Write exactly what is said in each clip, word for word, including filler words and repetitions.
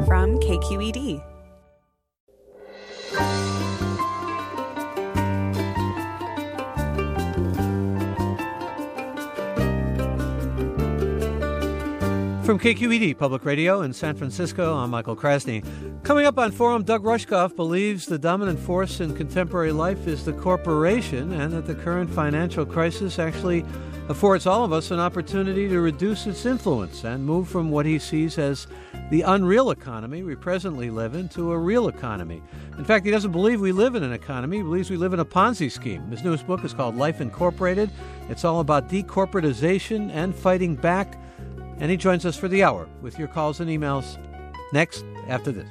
from K Q E D. From K Q E D Public Radio in San Francisco, I'm Michael Krasny. Coming up on Forum, Doug Rushkoff believes the dominant force in contemporary life is the corporation and that the current financial crisis actually affords all of us an opportunity to reduce its influence and move from what he sees as the unreal economy we presently live in to a real economy. In fact, he doesn't believe we live in an economy. He believes we live in a Ponzi scheme. His newest book is called Life Incorporated. It's all about decorporatization and fighting back. And he joins us for the hour with your calls and emails next after this.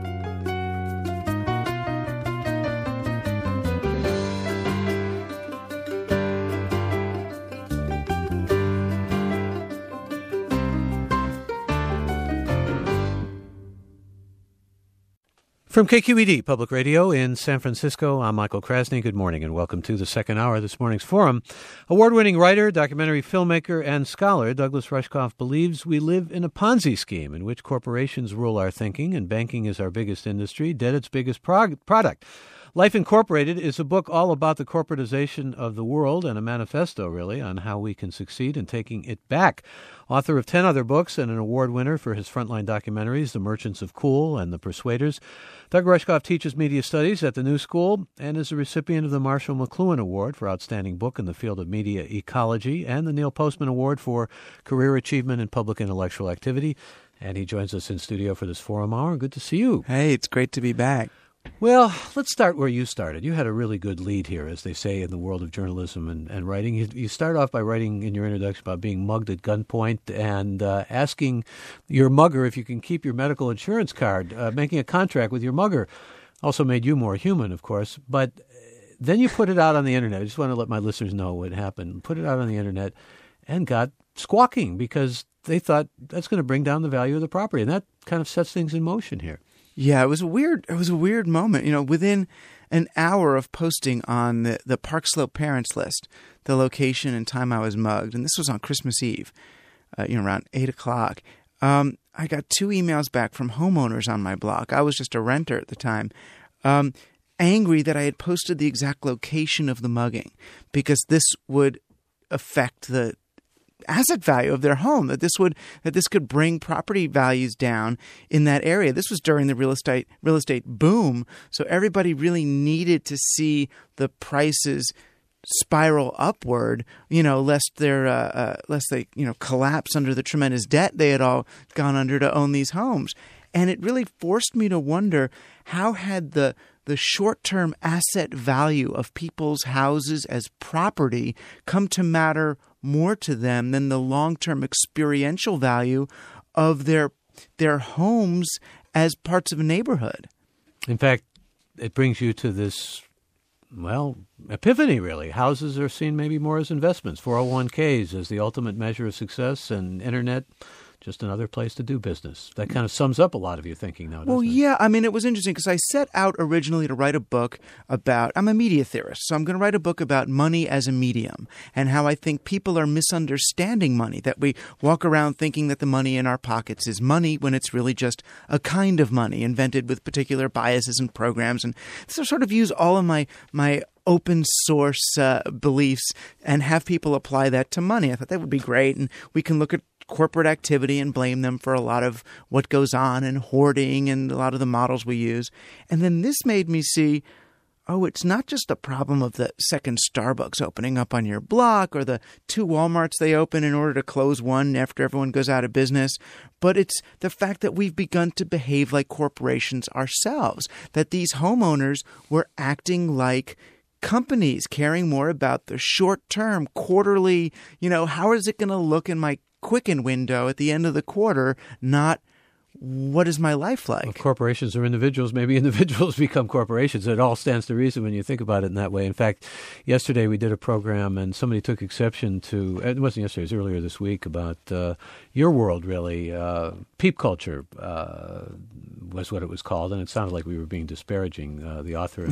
From K Q E D Public Radio in San Francisco, I'm Michael Krasny. Good morning and welcome to the second hour of this morning's Forum. Award-winning writer, documentary filmmaker, and scholar Douglas Rushkoff believes we live in a Ponzi scheme in which corporations rule our thinking and banking is our biggest industry, debt its biggest prog- product. Life Incorporated is a book all about the corporatization of the world and a manifesto, really, on how we can succeed in taking it back. Author of ten other books and an award winner for his frontline documentaries, The Merchants of Cool and The Persuaders, Doug Rushkoff teaches media studies at the New School and is a recipient of the Marshall McLuhan Award for Outstanding Book in the Field of Media Ecology and the Neil Postman Award for Career Achievement in Public Intellectual Activity. And he joins us in studio for this Forum Hour. Good to see you. Hey, it's great to be back. Well, let's start where you started. You had a really good lead here, as they say in the world of journalism and, and writing. You, you start off by writing in your introduction about being mugged at gunpoint and uh, asking your mugger if you can keep your medical insurance card, uh, making a contract with your mugger. Also made you more human, of course. But then you put it out on the Internet. I just want to let my listeners know what happened. Put it out on the Internet and got squawking because they thought that's going to bring down the value of the property. And that kind of sets things in motion here. Yeah, it was a weird. It was a weird moment. You know, within an hour of posting on the, the Park Slope parents list, the location and time I was mugged, and this was on Christmas Eve, uh, you know, around eight o'clock. Um, I got two emails back from homeowners on my block. I was just a renter at the time, um, angry that I had posted the exact location of the mugging because this would affect the asset value of their home, that this would that this could bring property values down in that area. This was during the real estate real estate boom, so everybody really needed to see the prices spiral upward, you know, lest they're uh, uh, lest they you know collapse under the tremendous debt they had all gone under to own these homes. And it really forced me to wonder, how had the the short-term asset value of people's houses as property come to matter more to them than the long-term experiential value of their their homes as parts of a neighborhood. In fact, it brings you to this, well, epiphany, really. Houses are seen maybe more as investments, four oh one k's as the ultimate measure of success, and Internet just another place to do business. That kind of sums up a lot of your thinking now, doesn't well, it? Well, yeah. I mean, it was interesting because I set out originally to write a book about – I'm a media theorist, so I'm going to write a book about money as a medium and how I think people are misunderstanding money, that we walk around thinking that the money in our pockets is money when it's really just a kind of money invented with particular biases and programs. And so sort of use all of my my open source uh, beliefs and have people apply that to money. I thought that would be great, and we can look at corporate activity and blame them for a lot of what goes on and hoarding and a lot of the models we use. And then this made me see, oh, it's not just a problem of the second Starbucks opening up on your block or the two Walmarts they open in order to close one after everyone goes out of business, but it's the fact that we've begun to behave like corporations ourselves, that these homeowners were acting like companies, caring more about the short-term, quarterly, you know, how is it going to look in my Quicken window at the end of the quarter, not what is my life like? Well, corporations are individuals. Maybe individuals become corporations. It all stands to reason when you think about it in that way. In fact, yesterday we did a program and somebody took exception to, it wasn't yesterday, it was earlier this week, about uh, your world, really. Uh, peep culture uh, was what it was called, and it sounded like we were being disparaging. Uh, the author yeah.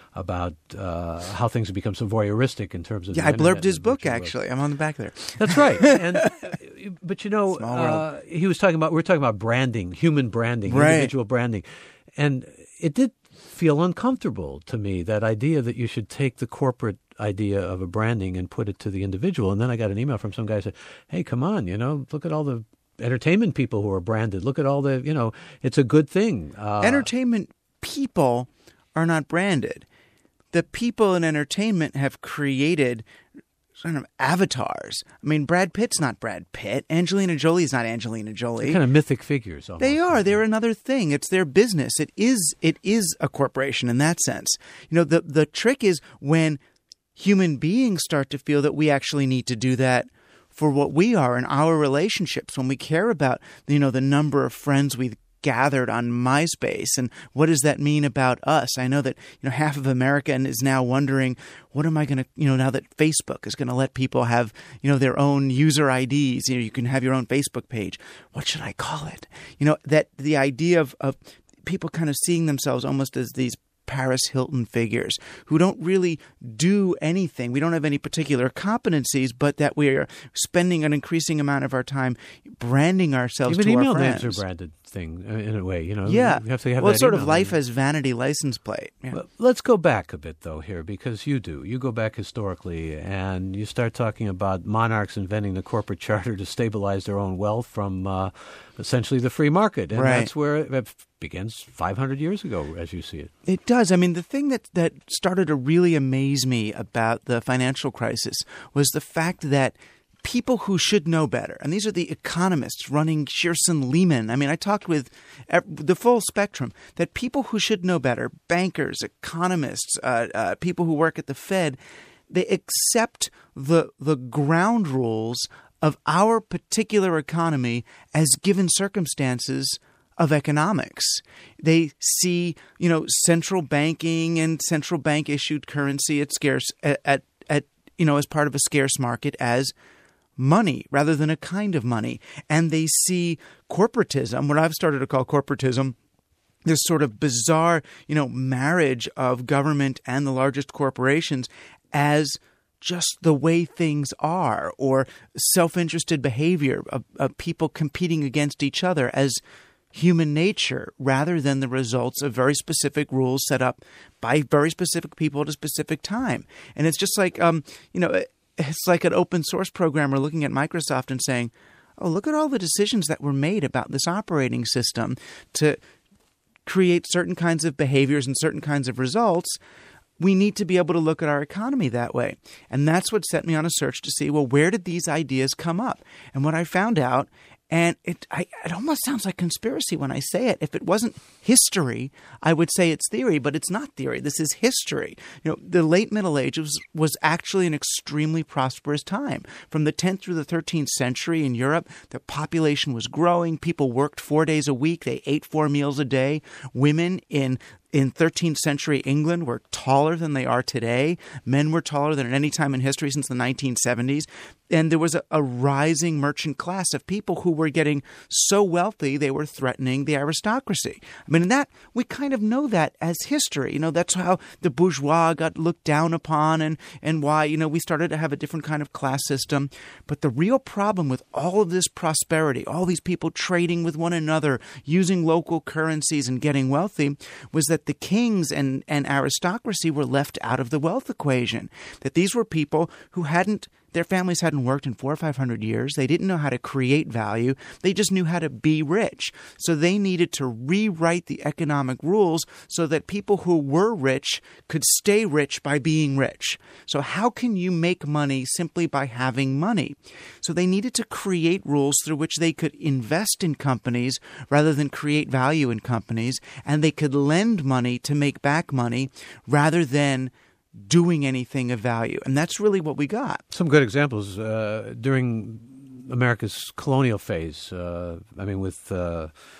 about uh, how things have become so voyeuristic in terms of yeah. I blurbed his book world. actually. I'm on the back there. That's right. And uh, but you know, Small world. uh, he was talking about we we're talking about branding, human branding, Right. individual branding, and it did feel uncomfortable to me, that idea that you should take the corporate idea of a branding and put it to the individual. And then I got an email from some guy who said, hey, come on, you know, look at all the entertainment people who are branded. Look at all the, you know, it's a good thing. Uh, Entertainment people are not branded. The people in entertainment have created sort of avatars. I mean, Brad Pitt's not Brad Pitt. Angelina Jolie's not Angelina Jolie. kind of mythic figures. Almost. They are. They're another thing. It's their business. It is. It is a corporation in that sense. You know, the the trick is when human beings start to feel that we actually need to do that for what we are in our relationships. When we care about, you know, the number of friends we've gathered on MySpace, and what does that mean about us? I know that, you know, half of America is now wondering, what am I going to, you know, now that Facebook is going to let people have, you know, their own user I Ds, you know, you can have your own Facebook page. What should I call it? You know, that the idea of, of people kind of seeing themselves almost as these Paris Hilton figures who don't really do anything. We don't have any particular competencies, but that we are spending an increasing amount of our time branding ourselves Even to our email friends. names are branded thing uh, in a way, you know. Yeah. You have to have well, that it's sort email of life name. as vanity license plate. Yeah. Well, let's go back a bit, though, here, because you do. You go back historically, and you start talking about monarchs inventing the corporate charter to stabilize their own wealth from uh, essentially the free market. And Right. that's where it begins five hundred years ago, as you see it. It does. I mean, the thing that, that started to really amaze me about the financial crisis was the fact that people who should know better, and these are the economists running Shearson Lehman. I mean, I talked with the full spectrum, that people who should know better, bankers, economists, uh, uh, people who work at the Fed, they accept the the ground rules of our particular economy as given circumstances of economics. They see, you know, central banking and central bank issued currency at scarce at, at, at you know, as part of a scarce market as money rather than a kind of money. And they see corporatism, what I've started to call corporatism, this sort of bizarre, you know, marriage of government and the largest corporations as just the way things are, or self-interested behavior of, of people competing against each other as human nature rather than the results of very specific rules set up by very specific people at a specific time. And it's just like, um, you know, it's like an open source programmer looking at Microsoft and saying, oh, look at all the decisions that were made about this operating system to create certain kinds of behaviors and certain kinds of results. We need to be able to look at our economy that way. And that's what set me on a search to see, well, where did these ideas come up? And what I found out, and it I, it almost sounds like conspiracy when I say it. If it wasn't history, I would say it's theory, but it's not theory. This is history. You know, the late Middle Ages was actually an extremely prosperous time. From the tenth through the thirteenth century in Europe, the population was growing. People worked four days a week. They ate four meals a day. Women in In thirteenth century England were taller than they are today. Men were taller than at any time in history since the nineteen seventies. And there was a, a rising merchant class of people who were getting so wealthy they were threatening the aristocracy. I mean, that we kind of know that as history. You know, that's how the bourgeois got looked down upon, and, and why, you know, we started to have a different kind of class system. But the real problem with all of this prosperity, all these people trading with one another, using local currencies and getting wealthy, was that the kings and, and aristocracy were left out of the wealth equation. That these were people who hadn't, their families hadn't worked in four or five hundred years. They didn't know how to create value. They just knew how to be rich. So they needed to rewrite the economic rules so that people who were rich could stay rich by being rich. So how can you make money simply by having money? So they needed to create rules through which they could invest in companies rather than create value in companies, and they could lend money to make back money rather than doing anything of value. And that's really what we got. Some good examples uh, during America's colonial phase. Uh, I mean, with uh,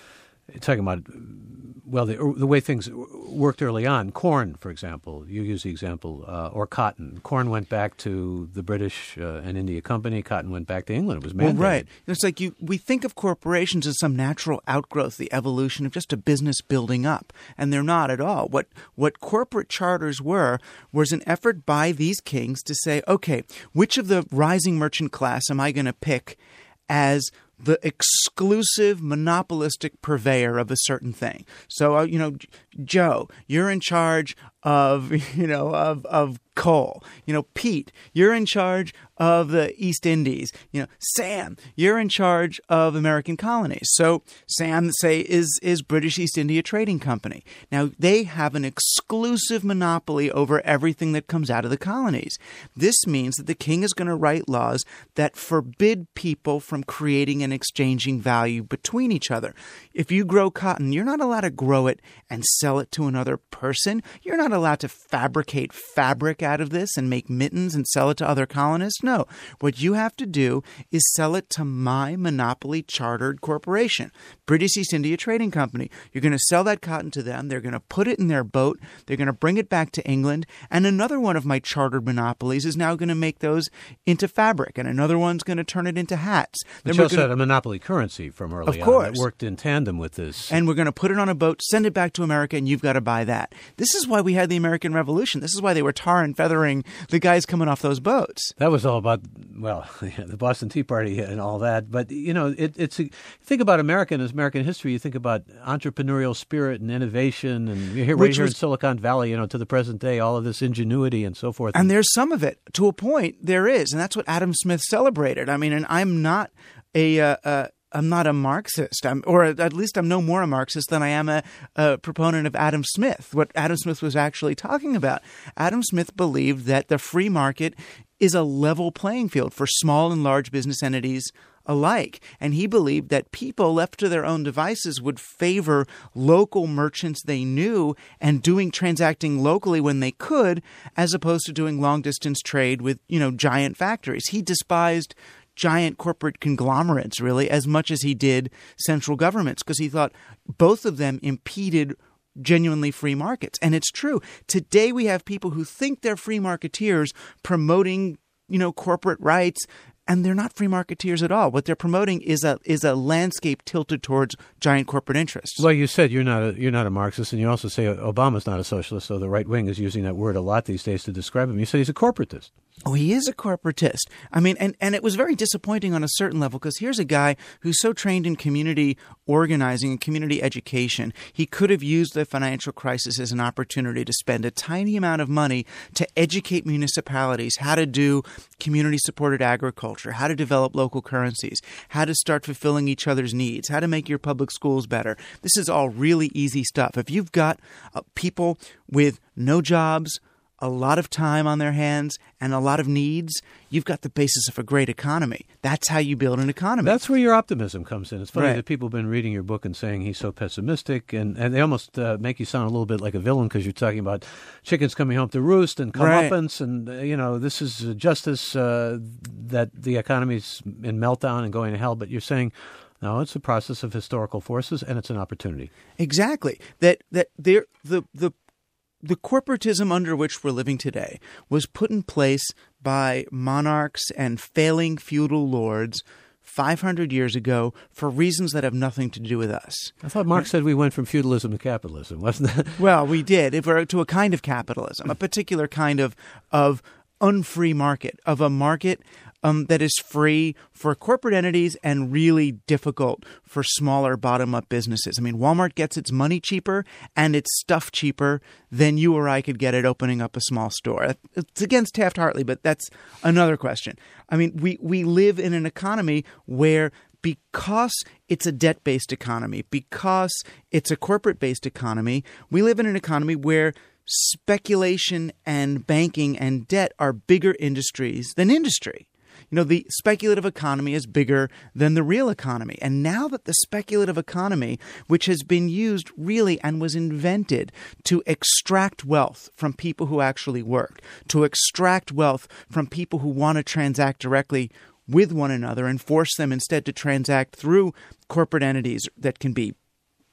talking about, well, the, the way things worked early on. Corn, for example, you use the example, uh, or cotton. Corn went back to the British uh, and India Company. Cotton went back to England. It was mandated. Well, right. It's like you. We think of corporations as some natural outgrowth, the evolution of just a business building up, and they're not at all. What what corporate charters were was an effort by these kings to say, okay, which of the rising merchant class am I going to pick as the exclusive monopolistic purveyor of a certain thing? So, uh, you know, Joe, you're in charge of, you know, of, of coal. You know, Pete, you're in charge of the East Indies. You know, Sam, you're in charge of American colonies. So Sam, say, is, is British East India Trading Company. Now, they have an exclusive monopoly over everything that comes out of the colonies. This means that the king is going to write laws that forbid people from creating and exchanging value between each other. If you grow cotton, you're not allowed to grow it and sell it to another person. You're not allowed to fabricate fabric out of this and make mittens and sell it to other colonists. No. What you have to do is sell it to my monopoly chartered corporation, British East India Trading Company. You're going to sell that cotton to them. They're going to put it in their boat. They're going to bring it back to England. And another one of my chartered monopolies is now going to make those into fabric. And another one's going to turn it into hats. But you also gonna... had a monopoly currency from early of course. on that worked in tandem with this. And we're going to put it on a boat, send it back to America, and you've got to buy that. This is why we had the American Revolution. This is why they were tar and feathering the guys coming off those boats. That was all about, well, the Boston Tea Party and all that. But, you know, it, it's a, think about America and American history. You think about entrepreneurial spirit and innovation. And you're here, right here was, in Silicon Valley, you know, to the present day, all of this ingenuity and so forth. And there's some of it. To a point, there is. And that's what Adam Smith celebrated. I mean, and I'm not a uh, uh, I'm not a Marxist, I'm, or at least I'm no more a Marxist than I am a, a proponent of Adam Smith, what Adam Smith was actually talking about. Adam Smith believed that the free market is a level playing field for small and large business entities alike. And he believed that people left to their own devices would favor local merchants they knew and doing transacting locally when they could, as opposed to doing long distance trade with, you know, giant factories. He despised giant corporate conglomerates, really, as much as he did central governments, because he thought both of them impeded genuinely free markets. And it's true. Today we have people who think they're free marketeers promoting, you know, corporate rights, and they're not free marketeers at all. What they're promoting is a is a landscape tilted towards giant corporate interests. Well, you said you're not a, you're not a Marxist, and you also say Obama's not a socialist, so the right wing is using that word a lot these days to describe him. You said he's a corporatist. Oh, he is a corporatist. I mean, and, and it was very disappointing on a certain level, because here's a guy who's so trained in community organizing and community education. He could have used the financial crisis as an opportunity to spend a tiny amount of money to educate municipalities how to do community-supported agriculture, how to develop local currencies, how to start fulfilling each other's needs, how to make your public schools better. This is all really easy stuff. If you've got uh, people with no jobs, a lot of time on their hands, and a lot of needs, you've got the basis of a great economy. That's how you build an economy. That's where your optimism comes in. It's funny right. that people have been reading your book and saying he's so pessimistic, and, and they almost uh, make you sound a little bit like a villain, because you're talking about chickens coming home to roost and comeuppance, right. and, uh, you know, this is justice, uh, that the economy's in meltdown and going to hell, but you're saying, no, it's a process of historical forces, and it's an opportunity. Exactly. That that there the the The corporatism under which we're living today was put in place by monarchs and failing feudal lords five hundred years ago for reasons that have nothing to do with us. I thought Marx said we went from feudalism to capitalism, wasn't that? Well, we did, if we're to a kind of capitalism, a particular kind of of unfree market, of a market Um, that is free for corporate entities and really difficult for smaller bottom-up businesses. I mean, Walmart gets its money cheaper and its stuff cheaper than you or I could get it opening up a small store. It's against Taft-Hartley, but that's another question. I mean, we, we live in an economy where, because it's a debt-based economy, because it's a corporate-based economy, we live in an economy where speculation and banking and debt are bigger industries than industry. You know, the speculative economy is bigger than the real economy. And now that the speculative economy, which has been used really and was invented to extract wealth from people who actually work, to extract wealth from people who want to transact directly with one another and force them instead to transact through corporate entities that can be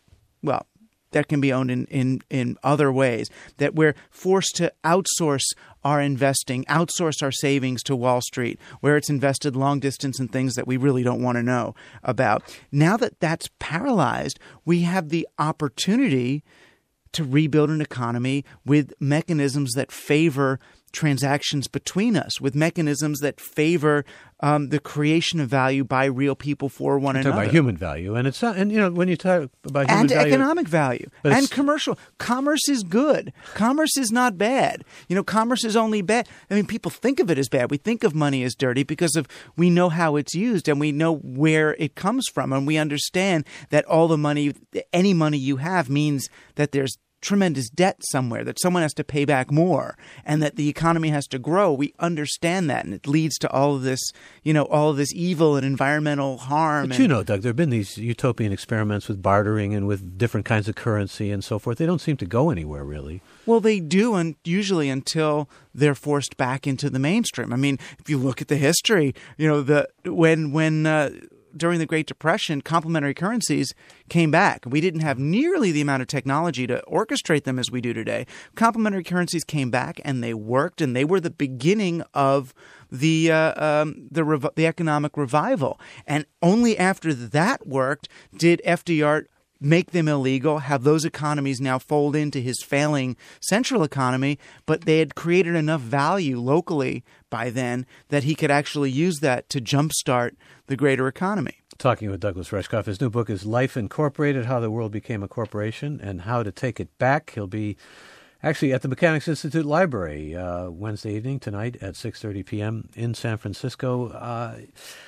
well, that can be owned in, in, in other ways, that we're forced to outsource our investing, outsource our savings to Wall Street, where it's invested long distance in things that we really don't want to know about. Now that that's paralyzed, we have the opportunity to rebuild an economy with mechanisms that favor transactions between us, with mechanisms that favor um, the creation of value by real people for one You're another. talking about human value, and it's not, and you know when you talk about human and value, economic value and commercial commerce is good. Commerce is not bad. You know, commerce is only bad. I mean, people think of it as bad. We think of money as dirty because of we know how it's used and we know where it comes from, and we understand that all the money, any money you have, means that there's tremendous debt somewhere, that someone has to pay back more, and that the economy has to grow. We understand that, and it leads to all of this, you know, all of this evil and environmental harm. But and, you know, Doug, there have been these utopian experiments with bartering and with different kinds of currency and so forth. They don't seem to go anywhere, really. Well, they do, and usually until they're forced back into the mainstream. I mean, if you look at the history, you know, the when when. Uh, during the Great Depression, complementary currencies came back. We didn't have nearly the amount of technology to orchestrate them as we do today. Complementary currencies came back, and they worked, and they were the beginning of the uh, um, the rev- the economic revival. And only after that worked did F D R make them illegal, have those economies now fold into his failing central economy, but they had created enough value locally by then that he could actually use that to jumpstart the greater economy. Talking with Douglas Rushkoff. His new book is Life Incorporated, How the World Became a Corporation and How to Take It Back. He'll be actually at the Mechanics Institute Library uh, Wednesday evening tonight at six thirty p.m. in San Francisco. Uh,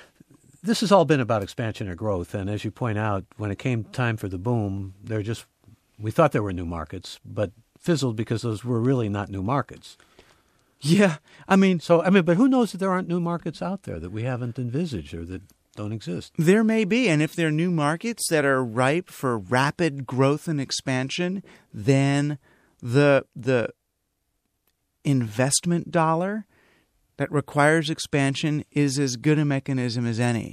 This has all been about expansion or growth, and as you point out, when it came time for the boom, there just we thought there were new markets, but fizzled because those were really not new markets. Yeah, I mean, so I mean, but who knows that there aren't new markets out there that we haven't envisaged or that don't exist? There may be, and if there are new markets that are ripe for rapid growth and expansion, then the the investment dollar that requires expansion is as good a mechanism as any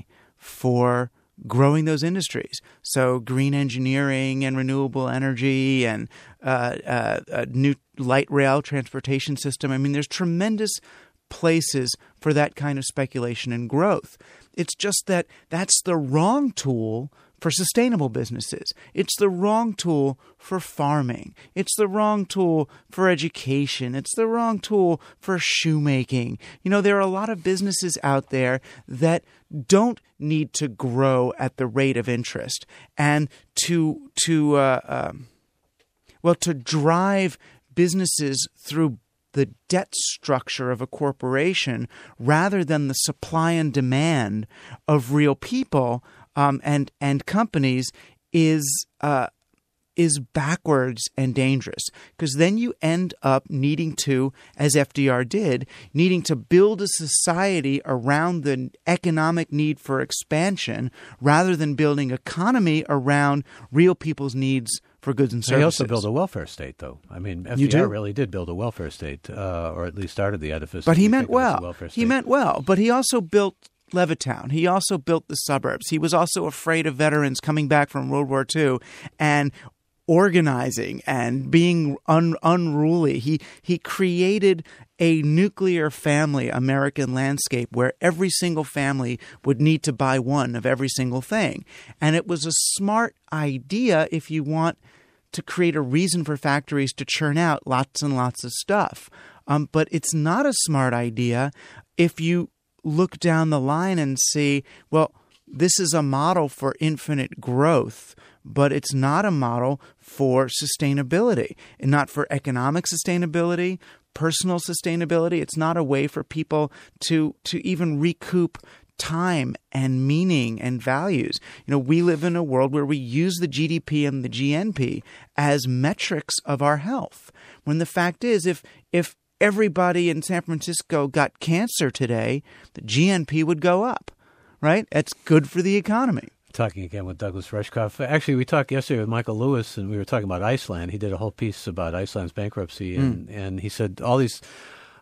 for growing those industries. So green engineering and renewable energy and uh, uh, a new light rail transportation system. I mean, there's tremendous places for that kind of speculation and growth. It's just that that's the wrong tool for sustainable businesses. It's the wrong tool for farming. It's the wrong tool for education. It's the wrong tool for shoemaking. You know, there are a lot of businesses out there that don't need to grow at the rate of interest, and to to uh, um, well to drive businesses through the debt structure of a corporation rather than the supply and demand of real people um, and and companies is uh, is backwards and dangerous, because then you end up needing to, as F D R did, needing to build a society around the economic need for expansion rather than building economy around real people's needs for goods and services. They also built a welfare state, though. I mean, F D R You do? really did build a welfare state, uh, or at least started the edifice. But that he we meant think of as a well. welfare He state. meant well. But he also built Levittown. He also built the suburbs. He was also afraid of veterans coming back from World War Two and organizing and being un- unruly. He he created a nuclear family American landscape where every single family would need to buy one of every single thing. And it was a smart idea if you want to create a reason for factories to churn out lots and lots of stuff. Um, but it's not a smart idea if you look down the line and see, well, this is a model for infinite growth, but it's not a model for sustainability, and not for economic sustainability, personal sustainability. It's not a way for people to to even recoup time and meaning and values. You know, we live in a world where we use the G D P and the G N P as metrics of our health, when the fact is, if if everybody in San Francisco got cancer today, the G N P would go up, right? That's good for the economy. Talking again with Douglas Rushkoff. Actually, we talked yesterday with Michael Lewis, and we were talking about Iceland. He did a whole piece about Iceland's bankruptcy, and, mm. and he said all these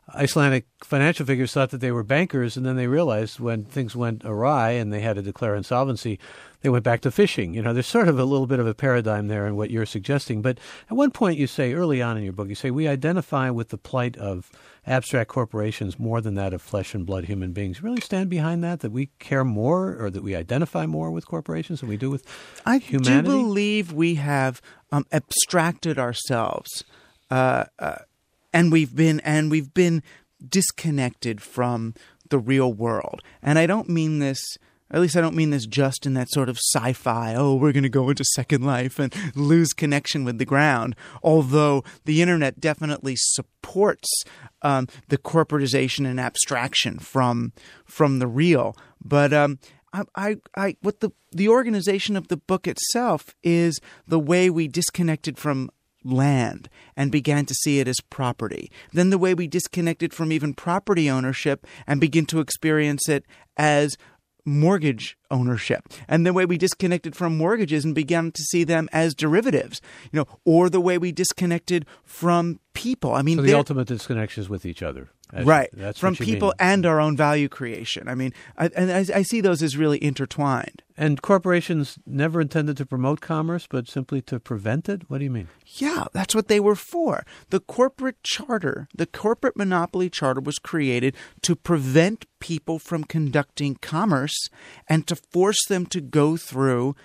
Icelandic financial figures thought that they were bankers, and then they realized when things went awry and they had to declare insolvency, they went back to fishing. You know, there's sort of a little bit of a paradigm there in what you're suggesting. But at one point you say, early on in your book, you say, we identify with the plight of abstract corporations more than that of flesh and blood human beings. You really stand behind that, that we care more or that we identify more with corporations than we do with I humanity? I do believe we have um, abstracted ourselves uh, uh, and we've been and we've been disconnected from the real world. And I don't mean this, at least I don't mean this just in that sort of sci-fi, oh, we're going to go into Second Life and lose connection with the ground, although the internet definitely supports um, the corporatization and abstraction from from the real. But um, I, I, I, what the the organization of the book itself is the way we disconnected from land and began to see it as property. Then the way we disconnected from even property ownership and begin to experience it as mortgage ownership, and the way we disconnected from mortgages and began to see them as derivatives, you know, or the way we disconnected from people. I mean, so the ultimate disconnection is with each other. As, right. That's from people mean. And our own value creation. I mean, I, and I, I see those as really intertwined. And corporations never intended to promote commerce, but simply to prevent it? What do you mean? Yeah, that's what they were for. The corporate charter, the corporate monopoly charter was created to prevent people from conducting commerce and to force them to go through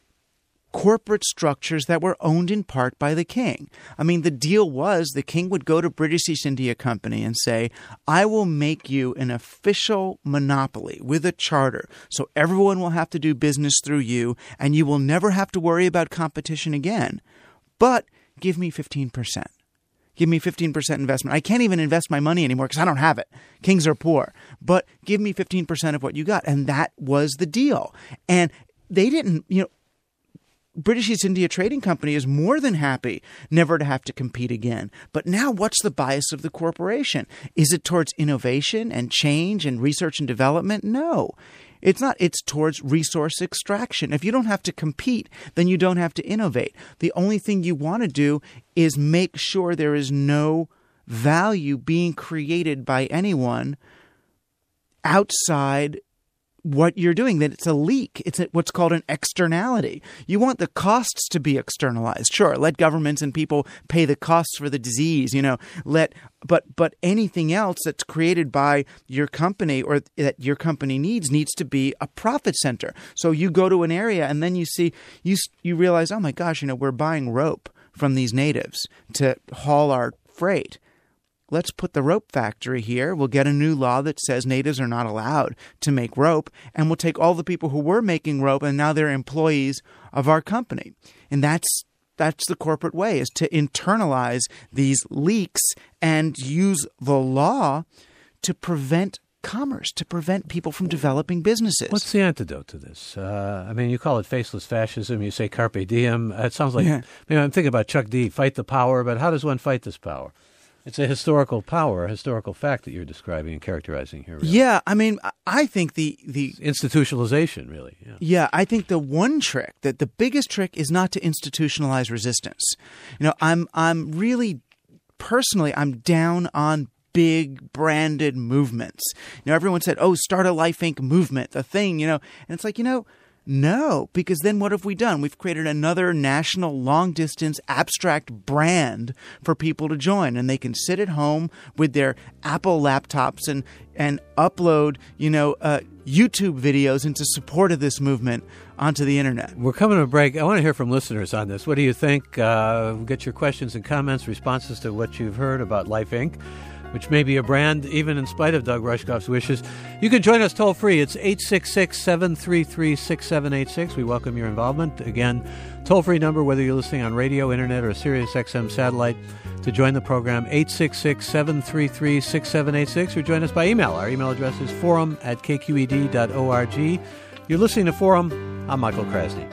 corporate structures that were owned in part by the king. I mean, the deal was the king would go to British East India Company and say, I will make you an official monopoly with a charter, so everyone will have to do business through you, and you will never have to worry about competition again. But give me fifteen percent. Give me fifteen percent investment. I can't even invest my money anymore because I don't have it. Kings are poor. But give me fifteen percent of what you got. And that was the deal. And they didn't, you know, British East India Trading Company is more than happy never to have to compete again. But now what's the bias of the corporation? Is it towards innovation and change and research and development? No. It's not. It's towards resource extraction. If you don't have to compete, then you don't have to innovate. The only thing you want to do is make sure there is no value being created by anyone outside what you're doing, that it's a leak. It's a, what's called an externality. You want the costs to be externalized. Sure, let governments and people pay the costs for the disease, you know, let but but anything else that's created by your company or that your company needs needs to be a profit center. So you go to an area and then you see you you realize, oh my gosh, you know, we're buying rope from these natives to haul our freight. Let's put the rope factory here. We'll get a new law that says natives are not allowed to make rope. And we'll take all the people who were making rope and now they're employees of our company. And that's that's the corporate way, is to internalize these leaks and use the law to prevent commerce, to prevent people from developing businesses. What's the antidote to this? Uh, I mean, you call it faceless fascism. You say carpe diem. It sounds like, Yeah. maybe I'm thinking about Chuck D, fight the power. But how does one fight this power? It's a historical power, a historical fact that you're describing and characterizing here. Really. Yeah, I mean, I think the the Institutionalization, really. Yeah. Yeah, I think the one trick, that the biggest trick is not to institutionalize resistance. You know, I'm I'm really personally I'm down on big branded movements. You know, everyone said, "Oh, start a Life Incorporated movement," the thing, you know. And it's like, you know, no, because then what have we done? We've created another national long-distance abstract brand for people to join, and they can sit at home with their Apple laptops and and upload, you know, uh, YouTube videos into support of this movement onto the internet. We're coming to a break. I want to hear from listeners on this. What do you think? Uh, get your questions and comments, responses to what you've heard about Life Incorporated, which may be a brand even in spite of Doug Rushkoff's wishes. You can join us toll-free. It's eight six six, seven three three, six seven eight six. We welcome your involvement. Again, toll-free number, whether you're listening on radio, internet, or Sirius X M satellite, to join the program, eight six six, seven three three, six seven eight six, or join us by email. Our email address is forum at k q e d dot org. You're listening to Forum. I'm Michael Krasny.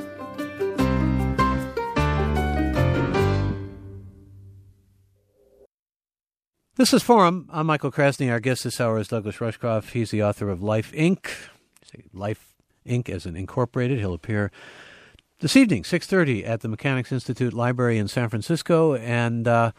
This is Forum. I'm Michael Krasny. Our guest this hour is Douglas Rushkoff. He's the author of Life Incorporated. Life Incorporated as an incorporated. He'll appear this evening, six thirty, at the Mechanics Institute Library in San Francisco. And uh,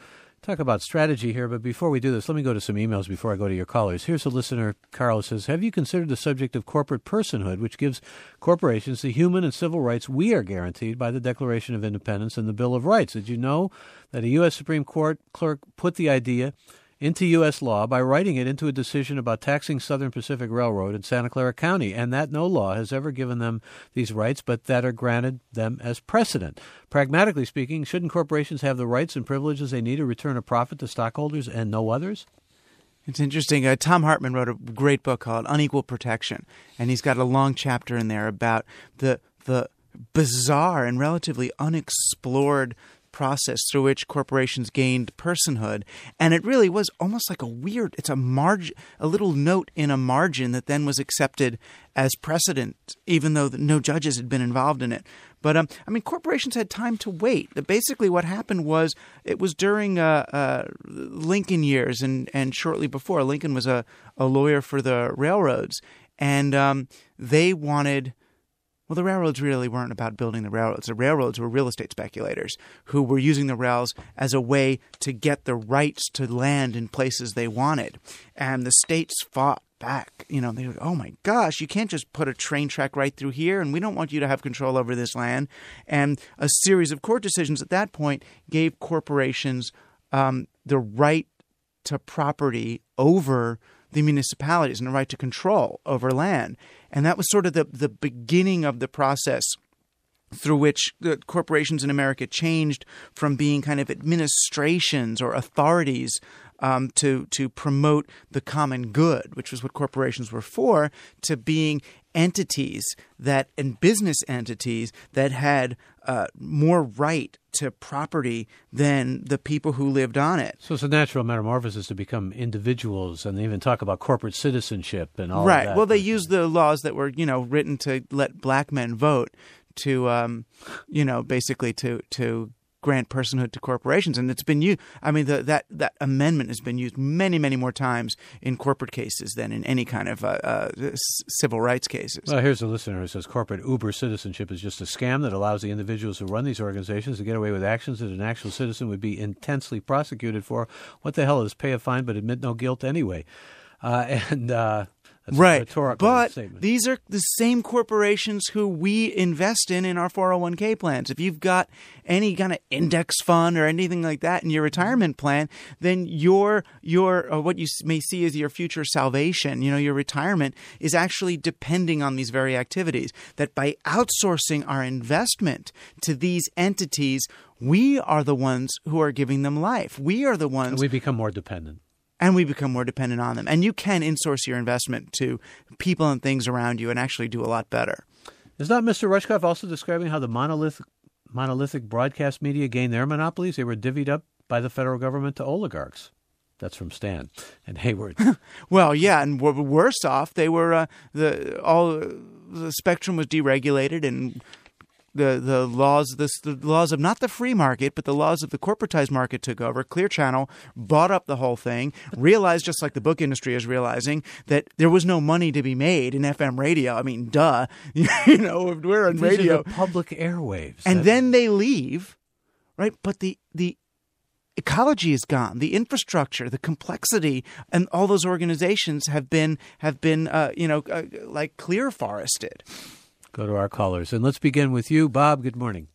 talk about strategy here, but before we do this, let me go to some emails before I go to your callers. Here's a listener, Carl, says, have you considered the subject of corporate personhood, which gives corporations the human and civil rights we are guaranteed by the Declaration of Independence and the Bill of Rights? Did you know that a U S Supreme Court clerk put the idea into U S law by writing it into a decision about taxing Southern Pacific Railroad in Santa Clara County, and that no law has ever given them these rights, but that are granted them as precedent? Pragmatically speaking, shouldn't corporations have the rights and privileges they need to return a profit to stockholders and no others? It's interesting. Uh, Tom Hartman wrote a great book called Unequal Protection, and he's got a long chapter in there about the the bizarre and relatively unexplored process through which corporations gained personhood. And it really was almost like a weird, it's a margin, a little note in a margin that then was accepted as precedent, even though no judges had been involved in it. But, um, I mean, corporations had time to wait. Basically what happened was it was during uh, uh, Lincoln years and, and shortly before. Lincoln was a, a lawyer for the railroads, and um, they wanted – well, the railroads really weren't about building the railroads. The railroads were real estate speculators who were using the rails as a way to get the rights to land in places they wanted. And the states fought back. You know, they were, oh my gosh, you can't just put a train track right through here, and we don't want you to have control over this land. And a series of court decisions at that point gave corporations um, the right to property over the municipalities and the right to control over land. And that was sort of the, the beginning of the process through which the corporations in America changed from being kind of administrations or authorities um, to to promote the common good, which was what corporations were for, to being entities that and business entities that had uh, more right to property than the people who lived on it. So it's a natural metamorphosis to become individuals, and they even talk about corporate citizenship and all right. of that. Well, they used the laws that were, you know, written to let black men vote to, um, you know, basically to to grant personhood to corporations. And it's been used, I mean, the, that, that amendment has been used many, many more times in corporate cases than in any kind of uh, uh, civil rights cases. Well, here's a listener who says corporate Uber citizenship is just a scam that allows the individuals who run these organizations to get away with actions that an actual citizen would be intensely prosecuted for. What the hell is pay a fine but admit no guilt anyway? Uh, and uh, that's right. a rhetorical but statement. These are the same corporations who we invest in in our four oh one k plans. If you've got any kind of index fund or anything like that in your retirement plan, then your your or what you may see as your future salvation, you know, your retirement is actually depending on these very activities. That by outsourcing our investment to these entities, we are the ones who are giving them life. We are the ones. And we become more dependent. And we become more dependent on them. And you can insource your investment to people and things around you and actually do a lot better. Is not Mister Rushkoff also describing how the monolithic, monolithic broadcast media gained their monopolies? They were divvied up by the federal government to oligarchs. That's from Stan and Hayward. Well, yeah, and worse off, they were uh, the all the spectrum was deregulated and The the laws the, the laws of not the free market, but the laws of the corporatized market took over. Clear Channel bought up the whole thing, realized, just like the book industry is realizing, that there was no money to be made in F M radio. I mean, duh. You know, if we're on These radio. Are the public airwaves. And that... then they leave, right? But the, the ecology is gone. The infrastructure, the complexity, and all those organizations have been, have been uh, you know, uh, like clear forested. Go to our callers. And let's begin with you. Bob, good morning.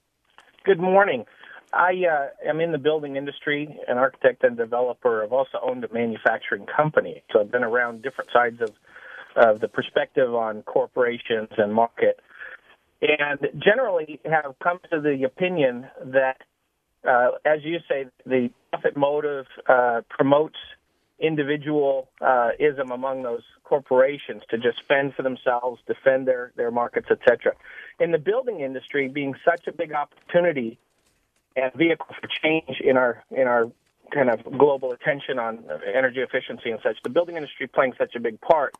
Good morning. I uh, am in the building industry, an architect and developer. I've also owned a manufacturing company, so I've been around different sides of, of the perspective on corporations and market, and generally have come to the opinion that, uh, as you say, the profit motive uh, promotes individual uh, ism among those corporations to just fend for themselves, defend their, their markets, et cetera. In the building industry, being such a big opportunity and vehicle for change in our in our kind of global attention on energy efficiency and such, the building industry playing such a big part,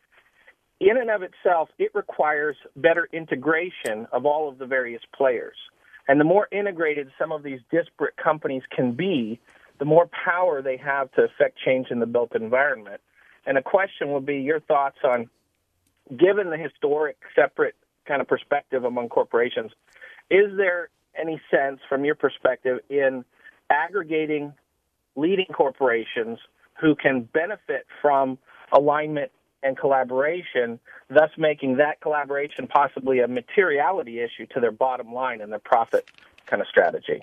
in and of itself, it requires better integration of all of the various players. And the more integrated some of these disparate companies can be, the more power they have to affect change in the built environment. And a question would be your thoughts on, given the historic separate kind of perspective among corporations, is there any sense from your perspective in aggregating leading corporations who can benefit from alignment and collaboration, thus making that collaboration possibly a materiality issue to their bottom line and their profit kind of strategy.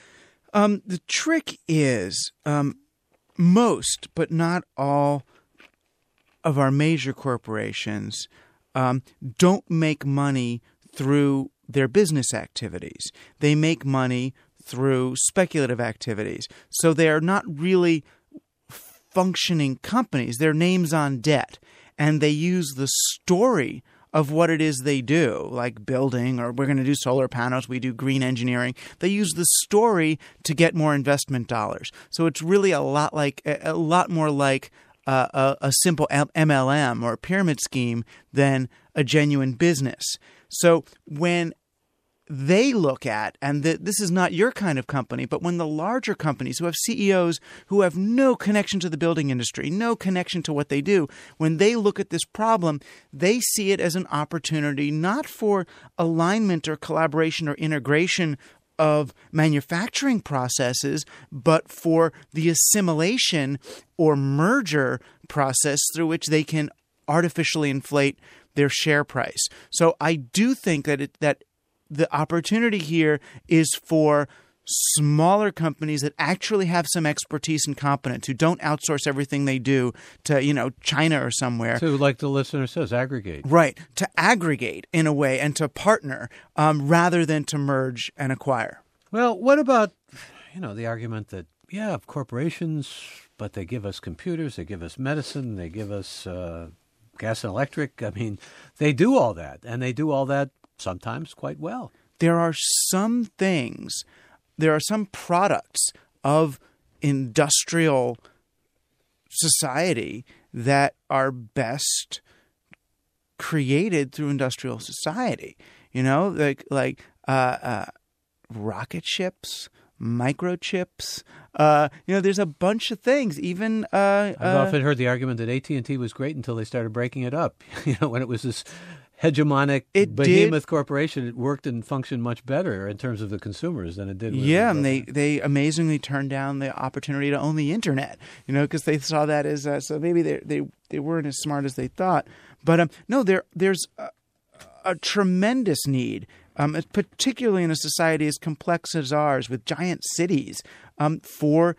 Um, the trick is um, most, but not all, of our major corporations um, don't make money through their business activities. They make money through speculative activities. So they are not really functioning companies. They're names on debt. And they use the story of what it is they do, like building, or we're going to do solar panels, we do green engineering. They use the story to get more investment dollars. So it's really a lot like a lot more like uh, a, a simple M L M or a pyramid scheme than a genuine business. So when they look at, and the, this is not your kind of company, but when the larger companies who have C E Os who have no connection to the building industry, no connection to what they do, when they look at this problem, they see it as an opportunity not for alignment or collaboration or integration of manufacturing processes, but for the assimilation or merger process through which they can artificially inflate their share price. So I do think that it, that the opportunity here is for smaller companies that actually have some expertise and competence, who don't outsource everything they do to, you know, China or somewhere. So like the listener says, aggregate. Right. To aggregate in a way and to partner um, rather than to merge and acquire. Well, what about, you know, the argument that, yeah, corporations, but they give us computers, they give us medicine, they give us uh, gas and electric. I mean, they do all that, and they do all that sometimes quite well. There are some things, there are some products of industrial society that are best created through industrial society. You know, like like uh, uh, rocket ships, microchips. Uh, you know, there's a bunch of things. Even uh, I've uh, often heard the argument that A T and T was great until they started breaking it up. You know, when it was this hegemonic it behemoth did, corporation, it worked and functioned much better in terms of the consumers than it did. With yeah, and they, they amazingly turned down the opportunity to own the internet, you know, because they saw that as uh, so maybe they they they weren't as smart as they thought. But um, no, there there's a, a tremendous need, um, particularly in a society as complex as ours, with giant cities, um, for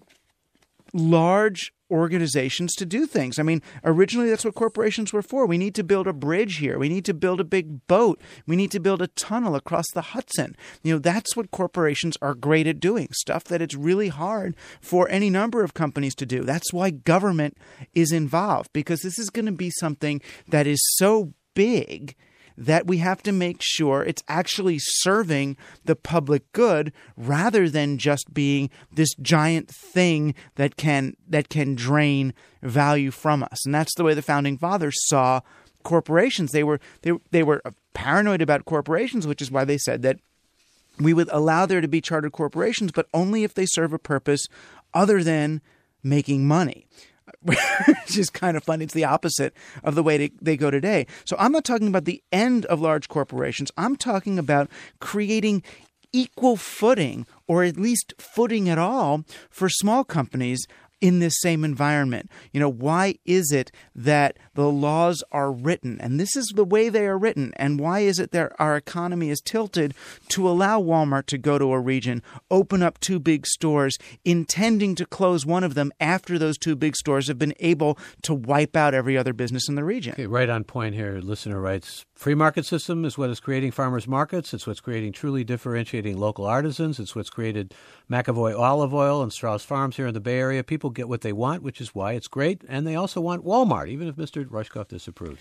large organizations to do things. I mean, originally that's what corporations were for. We need to build a bridge here. We need to build a big boat. We need to build a tunnel across the Hudson. You know, that's what corporations are great at doing, stuff that it's really hard for any number of companies to do. That's why government is involved, because this is going to be something that is so big that we have to make sure it's actually serving the public good rather than just being this giant thing that can that can drain value from us. And that's the way the founding fathers saw corporations. They were they they were paranoid about corporations, which is why they said that we would allow there to be chartered corporations, but only if they serve a purpose other than making money. Which is kind of fun. It's the opposite of the way they go today. So I'm not talking about the end of large corporations. I'm talking about creating equal footing, or at least footing at all, for small companies in this same environment. You know, why is it that the laws are written, and this is the way they are written, and why is it that our economy is tilted to allow Walmart to go to a region, open up two big stores, intending to close one of them after those two big stores have been able to wipe out every other business in the region? Okay, right on point here. Listener writes, free market system is what is creating farmers markets. It's what's creating truly differentiating local artisans. It's what's created McAvoy olive oil and Strauss Farms here in the Bay Area. People get what they want, which is why it's great. And they also want Walmart, even if Mister Rushkoff disapproves.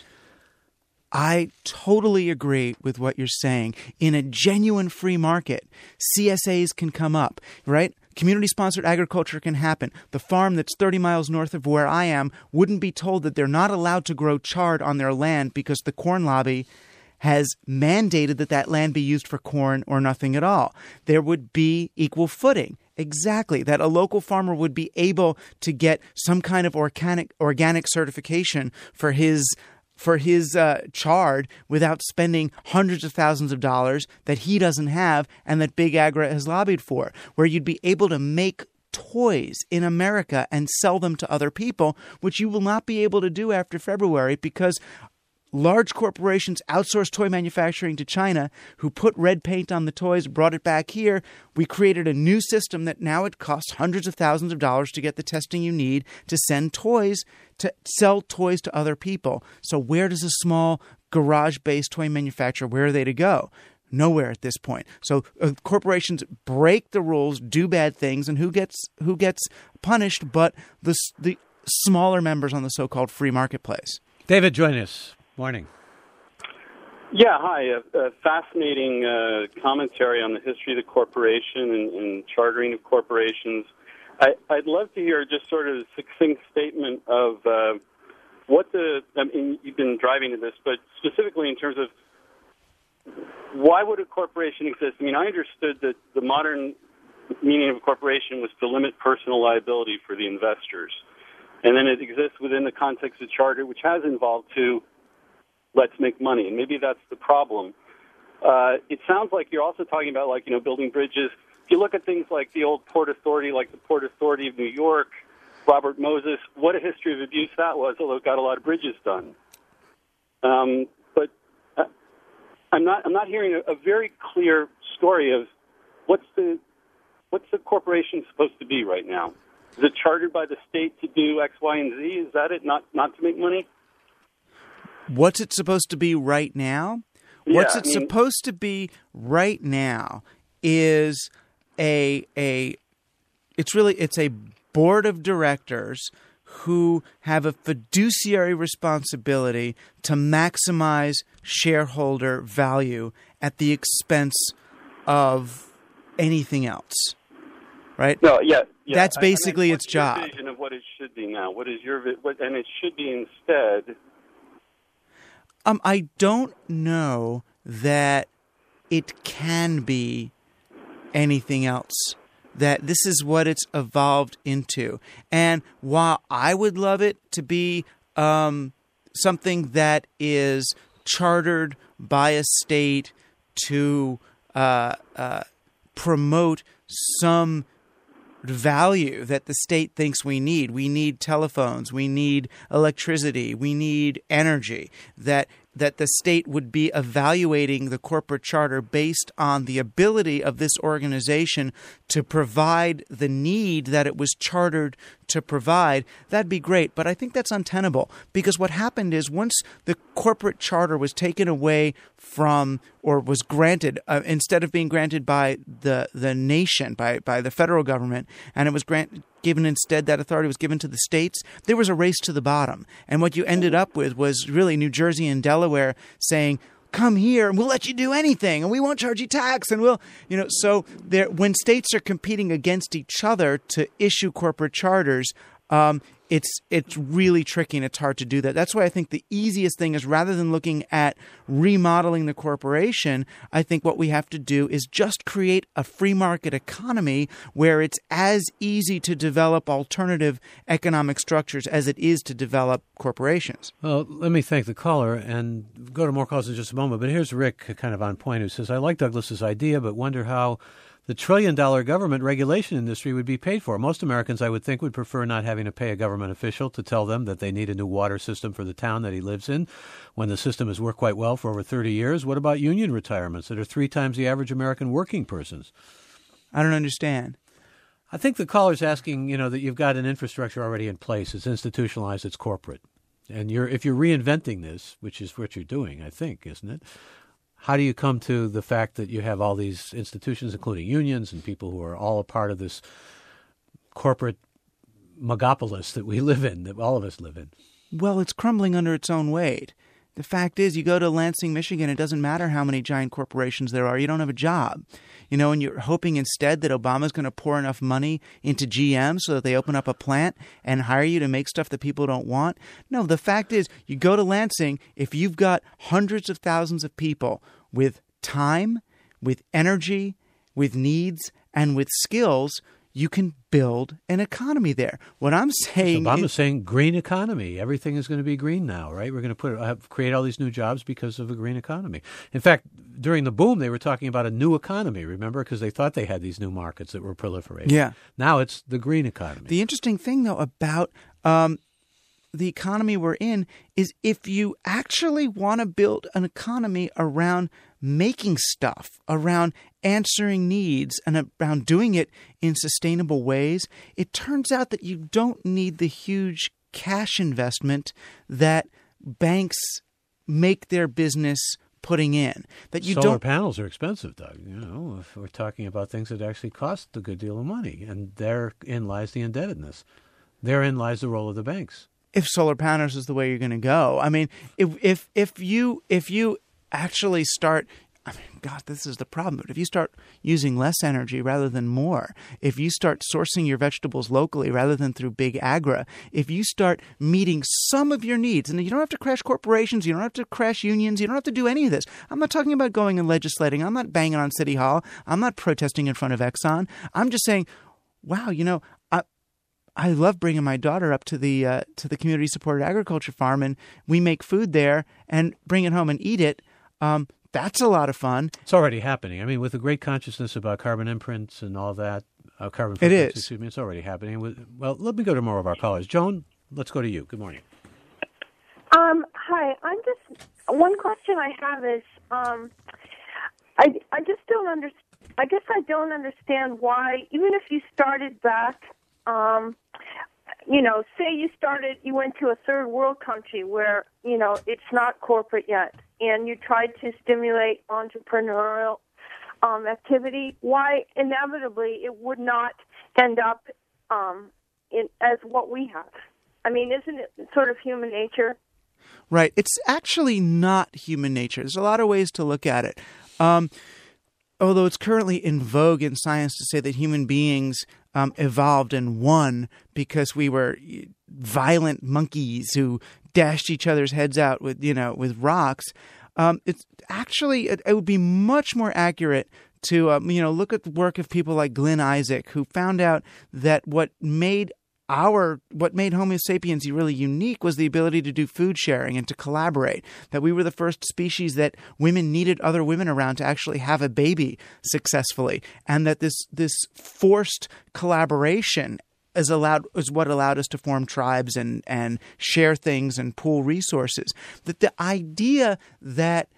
I totally agree with what you're saying. In a genuine free market, C S As can come up, right? Community-sponsored agriculture can happen. The farm that's thirty miles north of where I am wouldn't be told that they're not allowed to grow chard on their land because the corn lobby has mandated that that land be used for corn or nothing at all. There would be equal footing. Exactly. That a local farmer would be able to get some kind of organic organic certification for his for his uh, chard without spending hundreds of thousands of dollars that he doesn't have and that Big Agra has lobbied for, where you'd be able to make toys in America and sell them to other people, which you will not be able to do after February because large corporations outsourced toy manufacturing to China, who put red paint on the toys, brought it back here. We created a new system that now it costs hundreds of thousands of dollars to get the testing you need to send toys, to sell toys to other people. So where does a small garage-based toy manufacturer, where are they to go? Nowhere at this point. So uh, corporations break the rules, do bad things, and who gets who gets punished? But the the smaller members on the so-called free marketplace. David, join us. Morning. Yeah, hi. A, a fascinating uh, commentary on the history of the corporation and, and chartering of corporations. I, I'd love to hear just sort of a succinct statement of uh, what the, I mean, you've been driving to this, but specifically in terms of why would a corporation exist? I mean, I understood that the modern meaning of a corporation was to limit personal liability for the investors. And then it exists within the context of charter, which has involved to let's make money, and maybe that's the problem. Uh, it sounds like you're also talking about, like, you know, building bridges. If you look at things like the old Port Authority, like the Port Authority of New York, Robert Moses, what a history of abuse that was, although it got a lot of bridges done. Um, but uh, I'm not I'm not hearing a, a very clear story of what's the what's the corporation supposed to be right now. Is it chartered by the state to do X, Y, and Z? Is that it? Not not to make money? What's it supposed to be right now? Yeah, What's it I mean, supposed to be right now is a a it's really it's a board of directors who have a fiduciary responsibility to maximize shareholder value at the expense of anything else. Right? No, yeah. yeah. That's basically I mean, its job. What's your vision of what it should be now? What is your vi- what, and it should be instead. Um, I don't know that it can be anything else. That this is what it's evolved into. And while I would love it to be um, something that is chartered by a state to uh, uh, promote some value that the state thinks we need. We need telephones. We need electricity. We need energy. That that the state would be evaluating the corporate charter based on the ability of this organization to provide the need that it was chartered to provide, that'd be great. But I think that's untenable because what happened is once the corporate charter was taken away from or was granted, uh, instead of being granted by the, the nation, by, by the federal government, and it was granted given instead, that authority was given to the states, there was a race to the bottom. And what you ended up with was really New Jersey and Delaware saying, come here and we'll let you do anything and we won't charge you tax. And we'll, you know, so there, when states are competing against each other to issue corporate charters, um, it's it's really tricky and it's hard to do that. That's why I think the easiest thing is rather than looking at remodeling the corporation, I think what we have to do is just create a free market economy where it's as easy to develop alternative economic structures as it is to develop corporations. Well, let me thank the caller and go to more calls in just a moment. But here's Rick, kind of on point, who says, I like Douglas's idea, but wonder how the trillion-dollar government regulation industry would be paid for. Most Americans, I would think, would prefer not having to pay a government official to tell them that they need a new water system for the town that he lives in when the system has worked quite well for over thirty years. What about union retirements that are three times the average American working person's? I don't understand. I think the caller's asking, you know, that you've got an infrastructure already in place. It's institutionalized. It's corporate. And you're if you're reinventing this, which is what you're doing, I think, isn't it? How do you come to the fact that you have all these institutions, including unions and people who are all a part of this corporate megapolis that we live in, that all of us live in? Well, it's crumbling under its own weight. The fact is, you go to Lansing, Michigan, it doesn't matter how many giant corporations there are. You don't have a job. You know, and you're hoping instead that Obama's going to pour enough money into G M so that they open up a plant and hire you to make stuff that people don't want. No, the fact is, you go to Lansing, if you've got hundreds of thousands of people with time, with energy, with needs, and with skills, you can build an economy there. What I'm saying so Obama's is saying green economy. Everything is going to be green now, right? We're going to put have, create all these new jobs because of a green economy. In fact, during the boom, they were talking about a new economy, remember? Because they thought they had these new markets that were proliferating. Yeah. Now it's the green economy. The interesting thing, though, about um, the economy we're in is if you actually want to build an economy around making stuff, around answering needs, and around doing it in sustainable ways, it turns out that you don't need the huge cash investment that banks make their business putting in. That you Solar don't... panels are expensive, Doug. You know, if we're talking about things that actually cost a good deal of money, and therein lies the indebtedness. Therein lies the role of the banks. If solar panels is the way you're going to go, I mean, if if if you if you actually start, I mean, God, this is the problem. But if you start using less energy rather than more, if you start sourcing your vegetables locally rather than through big agra, if you start meeting some of your needs, and you don't have to crash corporations, you don't have to crash unions, you don't have to do any of this. I'm not talking about going and legislating. I'm not banging on City Hall. I'm not protesting in front of Exxon. I'm just saying, wow, you know, I, I love bringing my daughter up to the uh, to the community-supported agriculture farm, and we make food there and bring it home and eat it. Um, that's a lot of fun. It's already happening. I mean, with the great consciousness about carbon imprints and all that, uh, carbon it footprints, is. excuse me, it's already happening. With, well, let me go to more of our callers. Joan, let's go to you. Good morning. Um, hi. I'm just one question I have is um, I I just don't understand. I guess I don't understand why, even if you started back, um, you know, say you started, you went to a third world country where, you know, it's not corporate yet, and you tried to stimulate entrepreneurial um, activity, why inevitably it would not end up um, in, as what we have? I mean, isn't it sort of human nature? Right. It's actually not human nature. There's a lot of ways to look at it. Um, although it's currently in vogue in science to say that human beings um, evolved and won because we were violent monkeys who dashed each other's heads out with, you know, with rocks. Um, it's actually, it, it would be much more accurate to, um, you know, look at the work of people like Glenn Isaac, who found out that what made Our what made Homo sapiens really unique was the ability to do food sharing and to collaborate. That we were the first species that women needed other women around to actually have a baby successfully, and that this this forced collaboration is allowed is what allowed us to form tribes and and share things and pool resources. That the idea that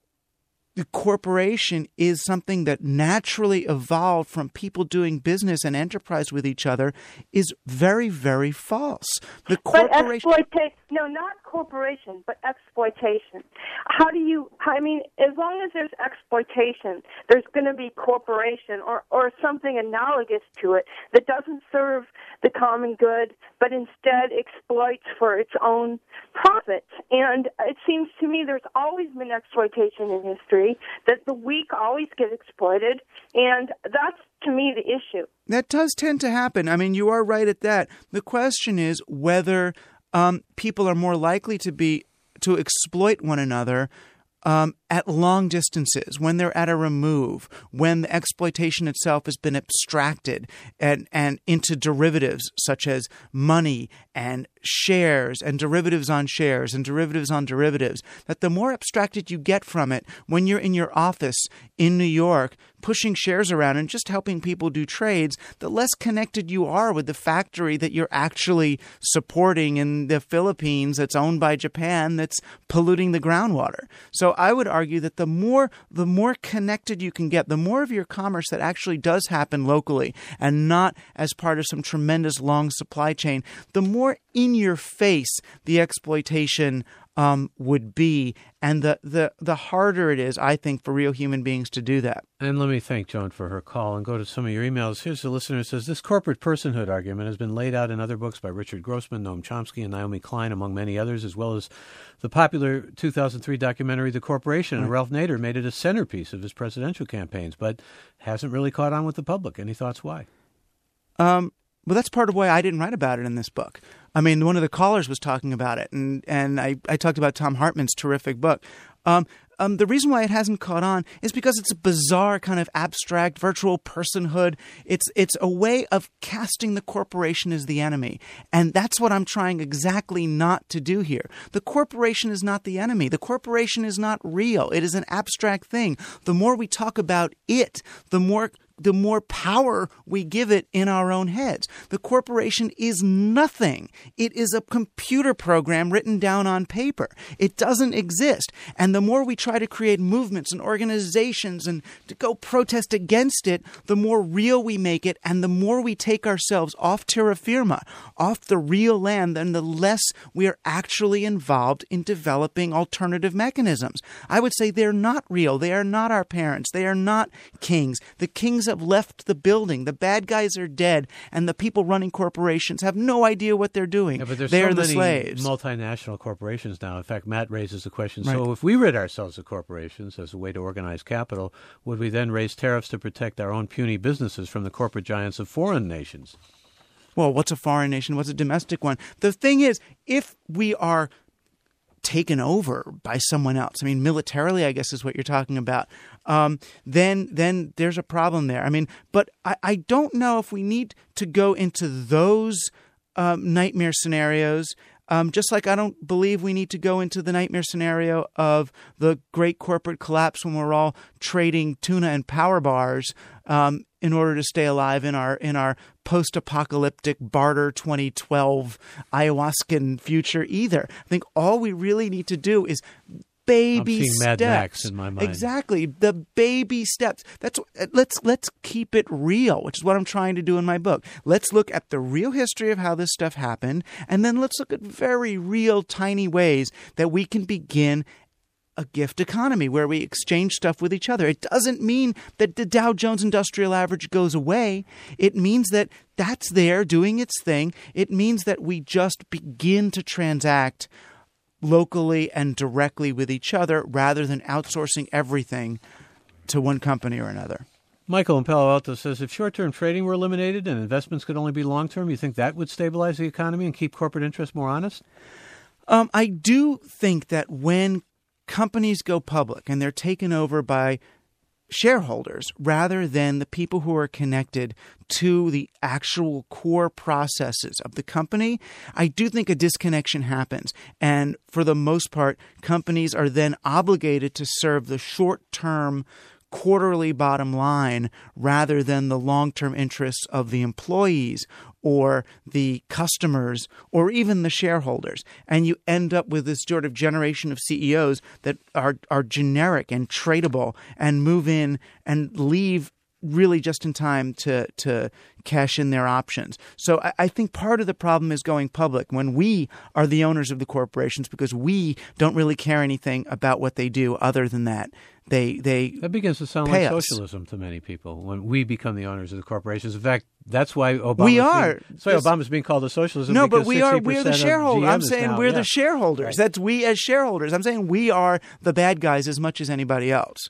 the corporation is something that naturally evolved from people doing business and enterprise with each other is very, very false. The corporation, but exploitation, no, not corporation, but exploitation. How do you, I mean, as long as there's exploitation, there's going to be corporation or, or something analogous to it that doesn't serve the common good, but instead exploits for its own profit. And it seems to me there's always been exploitation in history, that the weak always get exploited, and that's, to me, the issue. That does tend to happen. I mean, you are right at that. The question is whether um, people are more likely to be to exploit one another Um, at long distances, when they're at a remove, when the exploitation itself has been abstracted and, and into derivatives such as money and shares and derivatives on shares and derivatives on derivatives, that the more abstracted you get from it when you're in your office in New York pushing shares around and just helping people do trades, the less connected you are with the factory that you're actually supporting in the Philippines that's owned by Japan that's polluting the groundwater. So I would argue that the more the more connected you can get, the more of your commerce that actually does happen locally and not as part of some tremendous long supply chain, the more in your face the exploitation um, would be, and the, the, the harder it is, I think, for real human beings to do that. And let me thank Joan for her call and go to some of your emails. Here's a listener who says, this corporate personhood argument has been laid out in other books by Richard Grossman, Noam Chomsky, and Naomi Klein, among many others, as well as the popular two thousand three documentary The Corporation. And Ralph Nader made it a centerpiece of his presidential campaigns, but hasn't really caught on with the public. Any thoughts why? Um, well, that's part of why I didn't write about it in this book. I mean, one of the callers was talking about it, and, and I, I talked about Tom Hartman's terrific book. Um, Um, the reason why it hasn't caught on is because it's a bizarre kind of abstract virtual personhood. It's it's a way of casting the corporation as the enemy. And that's what I'm trying exactly not to do here. The corporation is not the enemy. The corporation is not real. It is an abstract thing. The more we talk about it, the more the more power we give it in our own heads. The corporation is nothing. It is a computer program written down on paper. It doesn't exist. And the more we try to create movements and organizations and to go protest against it, the more real we make it, and the more we take ourselves off terra firma, off the real land, then the less we are actually involved in developing alternative mechanisms. I would say they're not real. They are not our parents. They are not kings. The kings have left the building. The bad guys are dead, and the people running corporations have no idea what they're doing. Yeah, but there's they so are the many slaves. multinational corporations now. In fact, Matt raises the question, Right. so if we rid ourselves of corporations as a way to organize capital, would we then raise tariffs to protect our own puny businesses from the corporate giants of foreign nations? Well, what's a foreign nation? What's a domestic one? The thing is, if we are taken over by someone else, I mean, militarily, I guess is what you're talking about, um, then then there's a problem there. I mean, but I, I don't know if we need to go into those um, nightmare scenarios. Um, just like I don't believe we need to go into the nightmare scenario of the great corporate collapse when we're all trading tuna and power bars um, in order to stay alive in our in our post-apocalyptic barter twenty twelve ayahuascan future either. I think all we really need to do is baby I'm seeing steps. Mad Max in my mind. Exactly, the baby steps. That's let's let's keep it real, which is what I'm trying to do in my book. Let's look at the real history of how this stuff happened, and then let's look at very real, tiny ways that we can begin a gift economy where we exchange stuff with each other. It doesn't mean that the Dow Jones Industrial Average goes away. It means that that's there doing its thing. It means that we just begin to transact locally and directly with each other rather than outsourcing everything to one company or another. Michael in Palo Alto says, if short-term trading were eliminated and investments could only be long-term, you think that would stabilize the economy and keep corporate interests more honest? Um, I do think that when companies go public and they're taken over by shareholders rather than the people who are connected to the actual core processes of the company, I do think a disconnection happens. And for the most part, companies are then obligated to serve the short-term quarterly bottom line rather than the long-term interests of the employees or the customers or even the shareholders. And you end up with this sort of generation of C E Os that are, are generic and tradable and move in and leave really just in time to to cash in their options. So I, I think part of the problem is going public when we are the owners of the corporations because we don't really care anything about what they do other than that. They they That begins to sound pay like us. socialism to many people when we become the owners of the corporations. In fact, that's why Obama We are. That's why This- Obama's being called a socialism. No, but because we are we're the sixty percent of shareholders. G M I'm is saying now- we're yeah. the shareholders. Right. That's we as shareholders. I'm saying we are the bad guys as much as anybody else.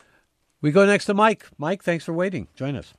We go next to Mike. Mike, thanks for waiting. Join us.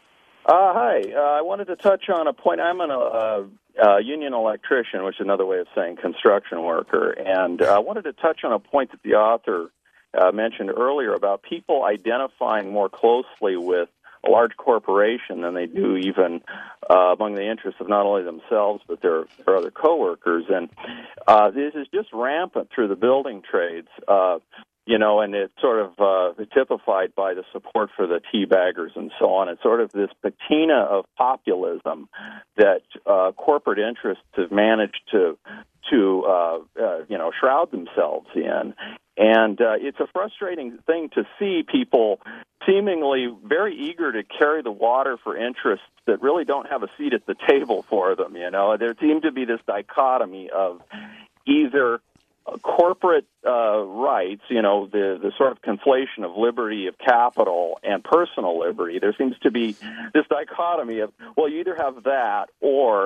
Uh, hi. Uh, I wanted to touch on a point. I'm an uh, uh, union electrician, which is another way of saying construction worker, and uh, I wanted to touch on a point that the author uh, mentioned earlier about people identifying more closely with a large corporation than they do even uh, among the interests of not only themselves but their, their other coworkers. And uh, this is just rampant through the building trades. Uh, You know, and it's sort of uh, typified by the support for the tea baggers and so on. It's sort of this patina of populism that uh, corporate interests have managed to, to uh, uh, you know, shroud themselves in. And uh, it's a frustrating thing to see people seemingly very eager to carry the water for interests that really don't have a seat at the table for them, you know. There seems to be this dichotomy of either Uh, corporate uh, rights, you know, the, the sort of conflation of liberty of capital and personal liberty. There seems to be this dichotomy of, well, you either have that or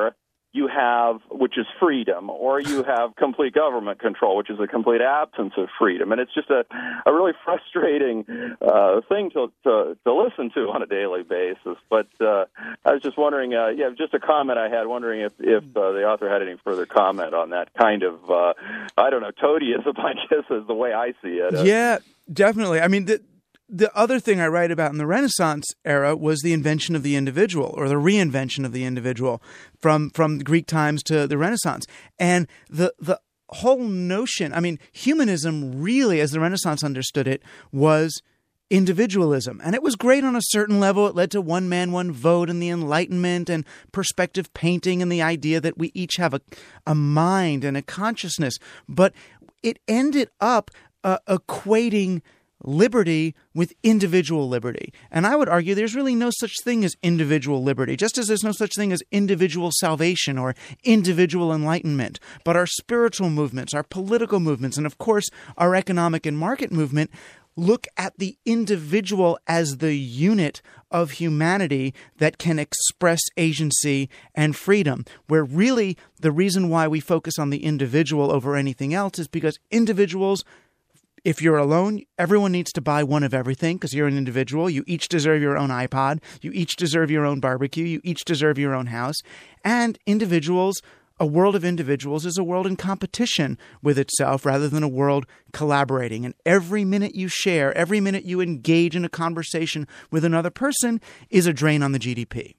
you have, which is freedom, or you have complete government control, which is a complete absence of freedom. And it's just a, a really frustrating uh, thing to, to to listen to on a daily basis. But uh, I was just wondering, uh, yeah, just a comment I had, wondering if, if uh, the author had any further comment on that kind of, uh, I don't know, toadyism, I guess, is the way I see it. Yeah, definitely. I mean, the The other thing I write about in the Renaissance era was the invention of the individual, or the reinvention of the individual from from Greek times to the Renaissance. And the the whole notion, I mean, humanism really, as the Renaissance understood it, was individualism. And it was great on a certain level. It led to one man, one vote and the Enlightenment and perspective painting and the idea that we each have a, a mind and a consciousness. But it ended up uh, equating liberty with individual liberty. And I would argue there's really no such thing as individual liberty, just as there's no such thing as individual salvation or individual enlightenment. But our spiritual movements, our political movements, and of course our economic and market movement look at the individual as the unit of humanity that can express agency and freedom, where really the reason why we focus on the individual over anything else is because individuals, if you're alone, everyone needs to buy one of everything because you're an individual. You each deserve your own iPod. You each deserve your own barbecue. You each deserve your own house. And individuals, a world of individuals is a world in competition with itself rather than a world collaborating. And every minute you share, every minute you engage in a conversation with another person is a drain on the G D P.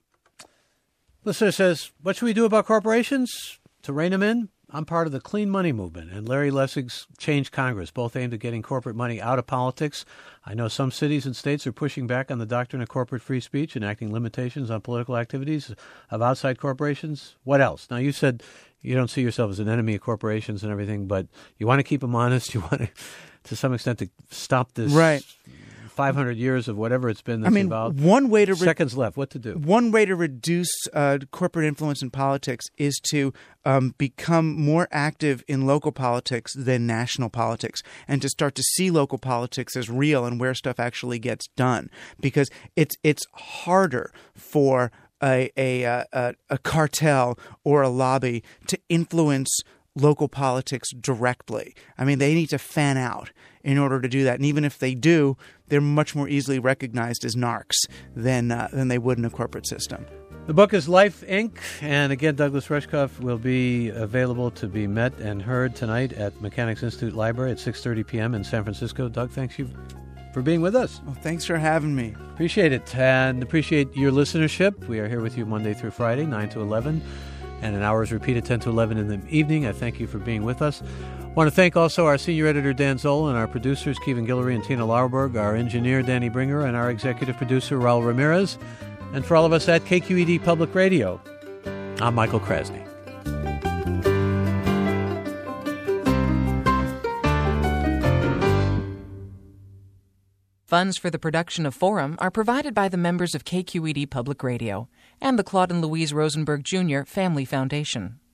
Listener says, what should we do about corporations to rein them in? I'm part of the clean money movement and Larry Lessig's Change Congress, both aimed at getting corporate money out of politics. I know some cities and states are pushing back on the doctrine of corporate free speech, enacting limitations on political activities of outside corporations. What else? Now, you said you don't see yourself as an enemy of corporations and everything, but you want to keep them honest. You want to, to some extent, to stop this right. five hundred years of whatever it's been that's I mean, involved. One way to re- Seconds left. What to do? One way to reduce uh, corporate influence in politics is to um, become more active in local politics than national politics, and to start to see local politics as real and where stuff actually gets done. Because it's it's harder for a a, a, a cartel or a lobby to influence local politics directly. I mean, they need to fan out in order to do that. And even if they do, they're much more easily recognized as narcs than uh, than they would in a corporate system. The book is Life, Incorporated. And again, Douglas Rushkoff will be available to be met and heard tonight at Mechanics Institute Library at six thirty p.m. in San Francisco. Doug, thanks you for being with us. Well, thanks for having me. Appreciate it. And appreciate your listenership. We are here with you Monday through Friday, nine to eleven. And an hour is repeated ten to eleven in the evening. I thank you for being with us. I want to thank also our senior editor, Dan Zoll, and our producers, Kevin Guillory and Tina Lauerberg, our engineer, Danny Bringer, and our executive producer, Raul Ramirez. And for all of us at K Q E D Public Radio, I'm Michael Krasny. Funds for the production of Forum are provided by the members of K Q E D Public Radio and the Claude and Louise Rosenberg Junior Family Foundation.